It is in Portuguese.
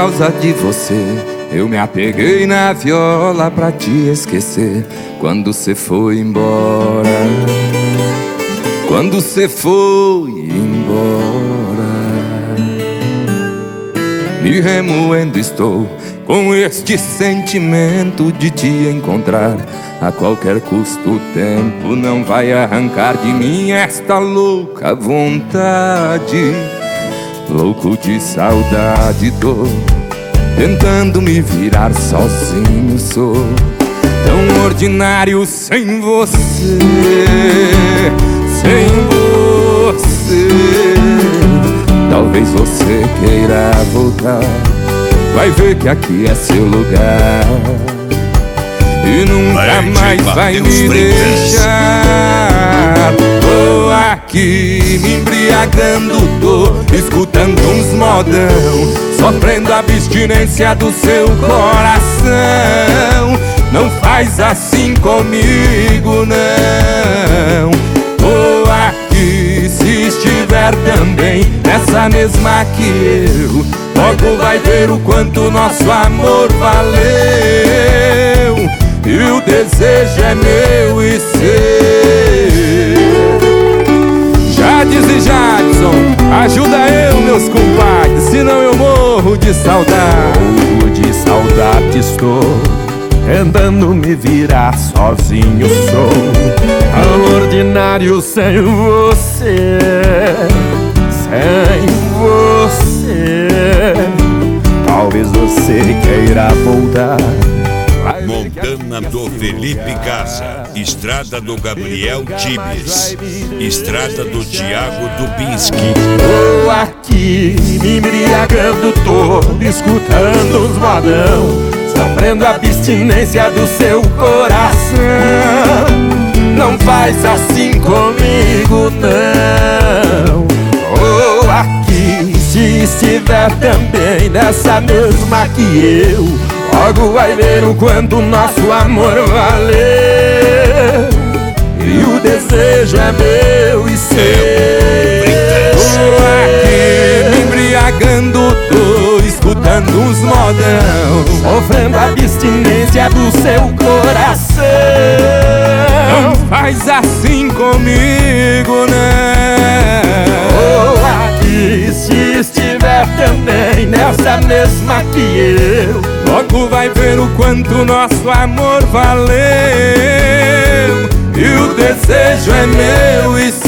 causa de você eu me apeguei na viola pra te esquecer. Quando cê foi embora, quando cê foi embora, me remoendo estou com este sentimento de te encontrar. A qualquer custo o tempo não vai arrancar de mim esta louca vontade. Louco de saudade tô tentando me virar sozinho, sou tão ordinário sem você, sem você. Talvez você queira voltar, vai ver que aqui é seu lugar e nunca mais vai me deixar. Tô aqui me embriagando, tô escutando uns modão, sofrendo a abstinência do seu coração. Não faz assim comigo, não. Tô aqui, se estiver também nessa mesma que eu, logo vai ver o quanto nosso amor valeu. E o desejo é meu e seu. Jades e Jadson, ajuda eu, meus compadres, senão eu morro de saudade. Morro de saudade estou, tentando me virar sozinho sou, tão ordinário sem você, sem você. Talvez você queira voltar. Montana do Felipe Casa, estrada do Gabriel Tibes, estrada do Thiago Dubinski. Tô aqui me embriagando todo, escutando os modão, sofrendo a abstinência do seu coração. Não faz assim comigo, não. Tô aqui, se estiver também nessa mesma que eu, logo vai ver o quanto nosso amor valeu. E o desejo é meu e seu. Tô aqui me embriagando, tô escutando uns modão, sofrendo a abstinência do seu coração. não faz assim comigo, não. Tô aqui, se estiver também nessa mesma que eu, logo vai ver o quanto nosso amor valeu. E o desejo é meu e